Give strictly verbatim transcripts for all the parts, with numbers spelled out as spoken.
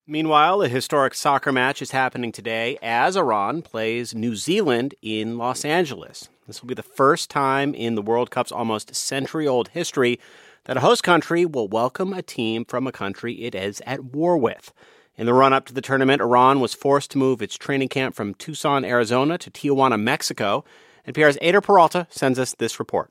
Meanwhile, a historic soccer match is happening today as Iran plays New Zealand in Los Angeles. This will be the first time in the World Cup's almost century-old history that a host country will welcome a team from a country it is at war with. In the run-up to the tournament, Iran was forced to move its training camp from Tucson, Arizona to Tijuana, Mexico. N P R's Eder Peralta sends us this report.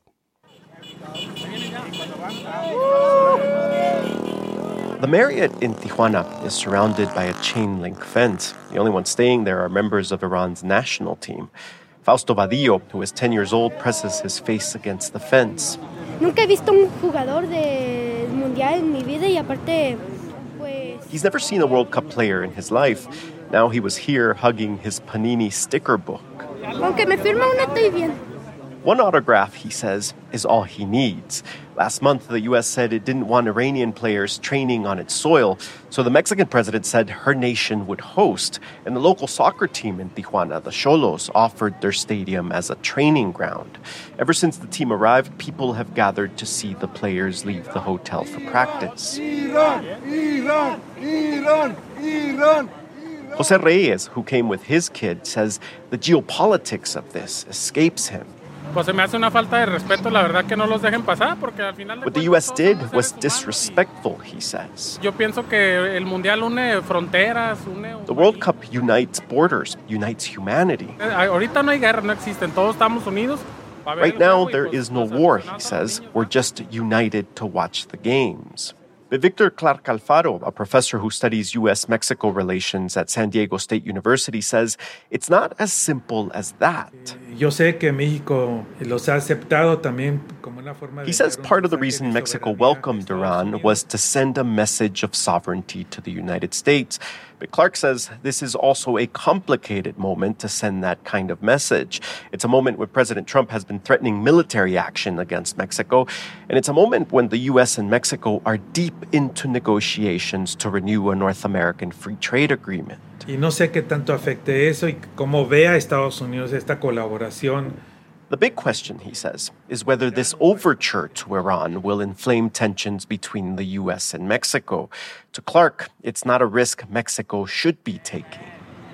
The Marriott in Tijuana is surrounded by a chain-link fence. The only ones staying there are members of Iran's national team. Fausto Vadillo, who is ten years old, presses his face against the fence. Nunca he visto un jugador de mundial en mi vida y aparte, pues... He's never seen a World Cup player in his life. Now he was here hugging his Panini sticker book. Aunque me firma una, estoy bien. One autograph, he says, is all he needs. Last month, the U S said it didn't want Iranian players training on its soil, so the Mexican president said her nation would host. And the local soccer team in Tijuana, the Xolos, offered their stadium as a training ground. Ever since the team arrived, people have gathered to see the players leave the hotel for practice. Iran, Iran, Iran, Iran. Jose Reyes, who came with his kid, says the geopolitics of this escapes him. Pues se me hace una falta de respeto, la verdad, que no los dejen pasar, porque al final de What the U S did was disrespectful, he says. Yo pienso que el mundial une fronteras, une. The World Cup unites borders, unites humanity. Ahorita no hay guerra, no existen, todos estamos unidos. Right now, there is no war, he says. We're just united to watch the games. But Victor Clark Alfaro, a professor who studies U S Mexico relations at San Diego State University, says it's not as simple as that. Yo sé que México los ha aceptado también como una forma de. He says part of the reason Mexico welcomed Iran was to send a message of sovereignty to the United States. But Clark says this is also a complicated moment to send that kind of message. It's a moment when President Trump has been threatening military action against Mexico, and it's a moment when the U S and Mexico are deep into negotiations to renew a North American free trade agreement. Y no sé qué tanto afecte eso y cómo vea Estados Unidos esta colaboración. The big question, he says, is whether this overture to Iran will inflame tensions between the U S and Mexico. To Clark, it's not a risk Mexico should be taking.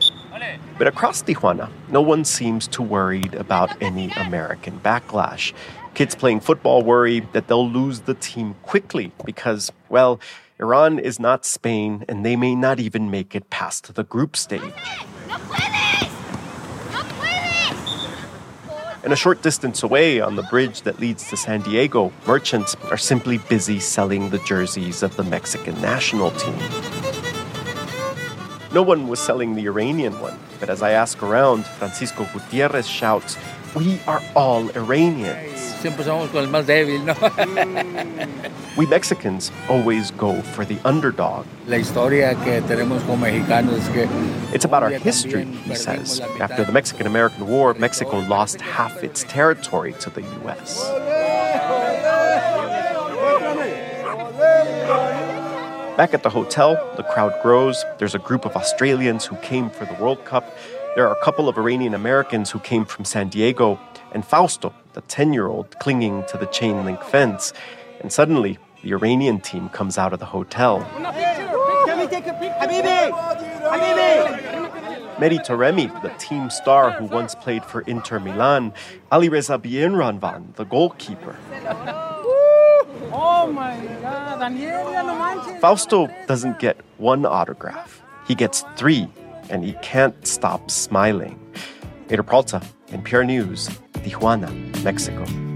But across Tijuana, no one seems too worried about any American backlash. Kids playing football worry that they'll lose the team quickly because, well, Iran is not Spain, and they may not even make it past the group stage. And a short distance away on the bridge that leads to San Diego, merchants are simply busy selling the jerseys of the Mexican national team. No one was selling the Iranian one, but as I ask around, Francisco Gutierrez shouts, "We are all Iranians." Siempre somos con el más débil, ¿no? We Mexicans always go for the underdog. La historia que tenemos como mexicanos es que it's about our history, he says. After the Mexican-American War, Mexico lost half its territory to the U S. Back at the hotel, the crowd grows. There's a group of Australians who came for the World Cup. There are a couple of Iranian Americans who came from San Diego, and Fausto, the ten-year-old, clinging to the chain-link fence. And suddenly, the Iranian team comes out of the hotel. Mehdi Taremi, the team star who once played for Inter Milan, Alireza Bienranvan, the goalkeeper. Oh my God, Daniel, Fausto doesn't get one autograph. He gets three, and he can't stop smiling. Eder Peralta, N P R News, Tijuana, Mexico.